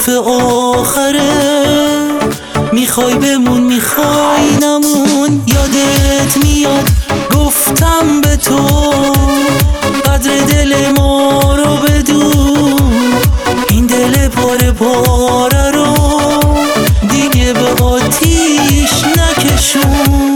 حرف آخره، میخوای بمون میخوای نمون. یادت میاد گفتم به تو قدر دل ما رو بدون، این دل پاره پاره رو دیگه به آتیش نکشون.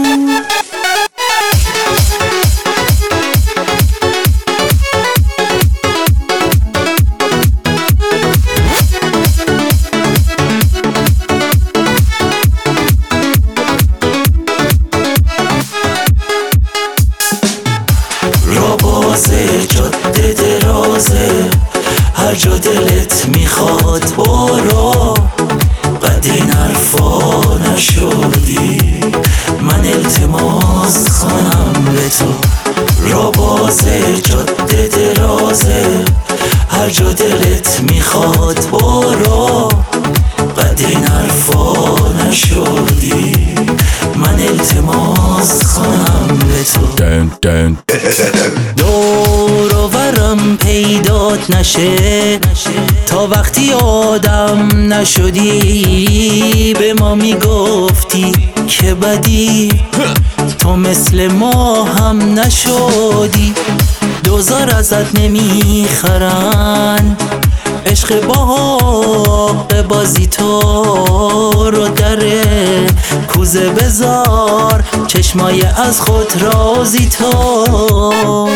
جاده درازه، هر جا دلت میخواد برو. قد این حرفا نشدی من التماس کنم به تو. را بازه جاده درازه، هر جا دلت میخواد برو. قد این حرفا نشدی من التماس کنم به تو. دور و برم پیدات نشه تا وقتی آدم نشدی. به ما میگفتی که بدی، تو مثل ما هم نشدی. دوزار ازت نمیخرن، عشق باغ بازی تو رو دره. کوزه بذار چشمای از خود رازی تو.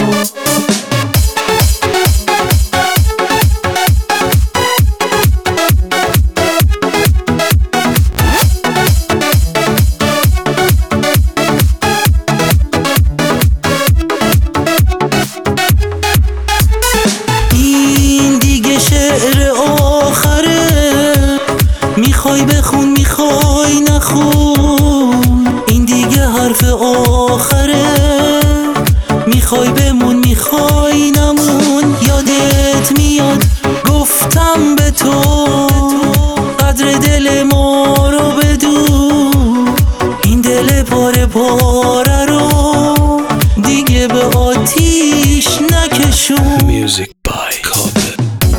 میخوای بخون میخوای نخون، این دیگه حرف آخره. میخوای بمون میخوای نمون. یادت میاد گفتم به تو قدر دل ما رو بدون، این دل پاره پاره رو دیگه به آتیش نکشون. Music by Carpet.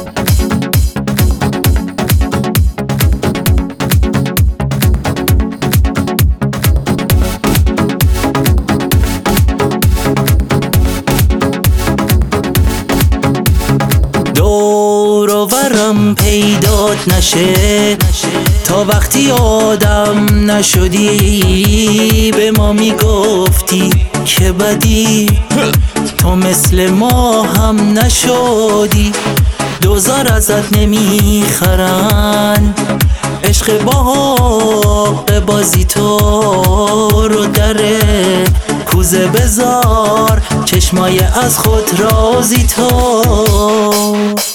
دور و برم پیدات نشه تا وقتی آدم نشدی. به ما میگفتی که بدی، تو مثل ما هم نشدی. دوزار ازت نمیخرن، عشق باغ بازی تو رو دره. کوزه بذار چشمای از خود رازی تو.